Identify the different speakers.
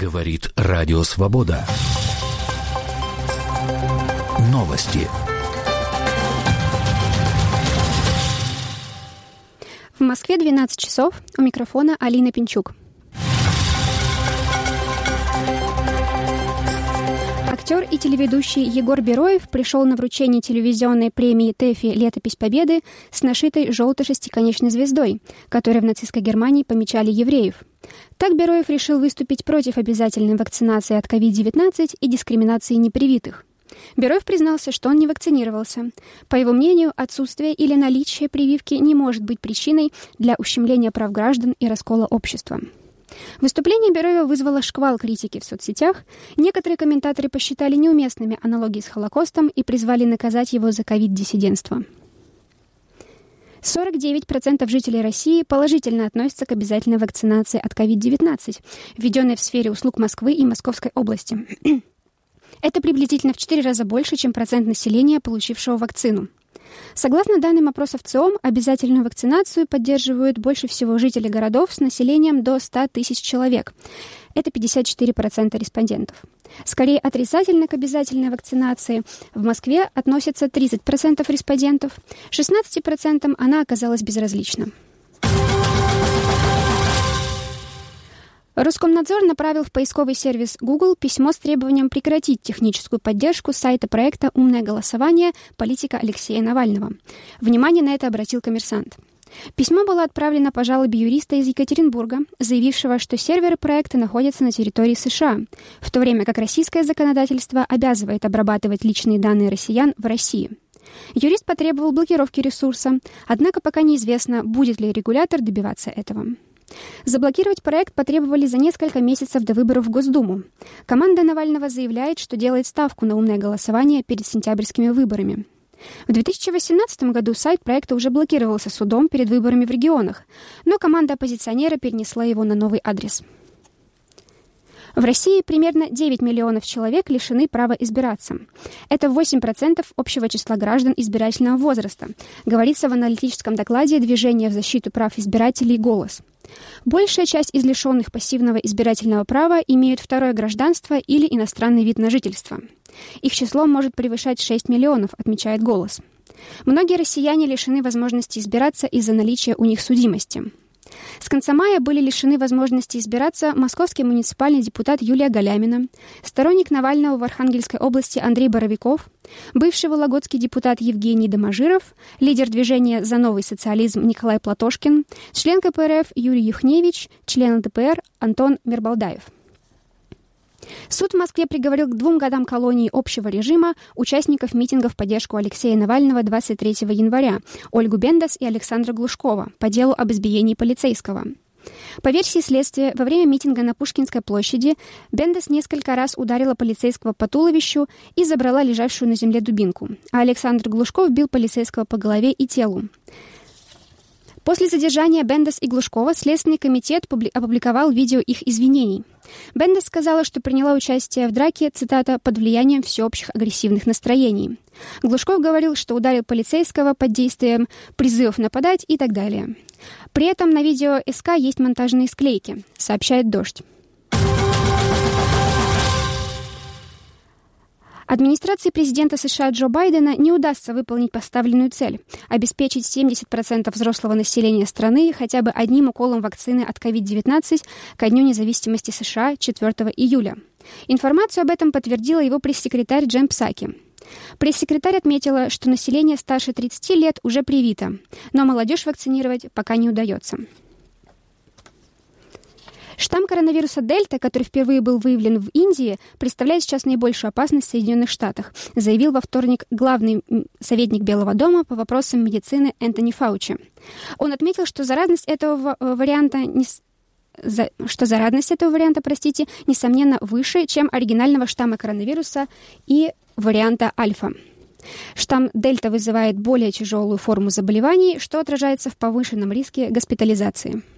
Speaker 1: Говорит Радио Свобода. Новости.
Speaker 2: В Москве 12 часов. У микрофона Алина Пинчук. Актер и телеведущий Егор Бероев пришел на вручение телевизионной премии ТЭФИ «Летопись Победы» с нашитой желтой шестиконечной звездой, которой в нацистской Германии помечали евреев. Так Бероев решил выступить против обязательной вакцинации от COVID-19 и дискриминации непривитых. Бероев признался, что он не вакцинировался. По его мнению, отсутствие или наличие прививки не может быть причиной для ущемления прав граждан и раскола общества. Выступление Бероева вызвало шквал критики в соцсетях. Некоторые комментаторы посчитали неуместными аналогии с Холокостом и призвали наказать его за ковид-диссидентство. 49% жителей России положительно относятся к обязательной вакцинации от COVID-19, введенной в сфере услуг Москвы и Московской области. Это приблизительно в 4 раза больше, чем процент населения, получившего вакцину. Согласно данным опросов ЦИОМ, обязательную вакцинацию поддерживают больше всего жители городов с населением до 100 тысяч человек. Это 54% респондентов. Скорее отрицательно к обязательной вакцинации в Москве относятся 30% респондентов, 16% она оказалась безразлична. Роскомнадзор направил в поисковый сервис Google письмо с требованием прекратить техническую поддержку сайта проекта «Умное голосование» политика Алексея Навального. Внимание на это обратил «Коммерсант». Письмо было отправлено по жалобе юриста из Екатеринбурга, заявившего, что серверы проекта находятся на территории США, в то время как российское законодательство обязывает обрабатывать личные данные россиян в России. Юрист потребовал блокировки ресурса, однако пока неизвестно, будет ли регулятор добиваться этого. Заблокировать проект потребовали за несколько месяцев до выборов в Госдуму. Команда Навального заявляет, что делает ставку на умное голосование перед сентябрьскими выборами. В 2018 году сайт проекта уже блокировался судом перед выборами в регионах, но команда оппозиционера перенесла его на новый адрес. В России примерно 9 миллионов человек лишены права избираться. Это 8% общего числа граждан избирательного возраста, говорится в аналитическом докладе Движения в защиту прав избирателей «Голос». Большая часть из лишенных пассивного избирательного права имеют второе гражданство или иностранный вид на жительство. Их число может превышать 6 миллионов, отмечает «Голос». Многие россияне лишены возможности избираться из-за наличия у них судимости. С конца мая были лишены возможности избираться московский муниципальный депутат Юлия Галямина, сторонник Навального в Архангельской области Андрей Боровиков, бывший вологодский депутат Евгений Доможиров, лидер движения «За новый социализм» Николай Платошкин, член КПРФ Юрий Юхневич, член ЛДПР Антон Мирбалдаев. Суд в Москве приговорил к 2 годам колонии общего режима участников митинга в поддержку Алексея Навального 23 января Ольгу Бендас и Александра Глушкова по делу об избиении полицейского. По версии следствия, во время митинга на Пушкинской площади Бендас несколько раз ударила полицейского по туловищу и забрала лежавшую на земле дубинку, а Александр Глушков бил полицейского по голове и телу. После задержания Бендас и Глушкова Следственный комитет опубликовал видео их извинений. Бендас сказала, что приняла участие в драке, цитата, «под влиянием всеобщих агрессивных настроений». Глушков говорил, что ударил полицейского под действием призывов нападать и так далее. При этом на видео СК есть монтажные склейки, сообщает «Дождь». Администрации президента США Джо Байдена не удастся выполнить поставленную цель – обеспечить 70% взрослого населения страны хотя бы одним уколом вакцины от COVID-19 ко Дню независимости США 4 июля. Информацию об этом подтвердила его пресс-секретарь Джен Псаки. Пресс-секретарь отметила, что население старше 30 лет уже привито, но молодежь вакцинировать пока не удается. Штамм коронавируса Дельта, который впервые был выявлен в Индии, представляет сейчас наибольшую опасность в Соединенных Штатах, заявил во вторник главный советник Белого дома по вопросам медицины Энтони Фаучи. Он отметил, что заразность этого варианта, несомненно, выше, чем оригинального штамма коронавируса и варианта альфа. Штамм Дельта вызывает более тяжелую форму заболеваний, что отражается в повышенном риске госпитализации.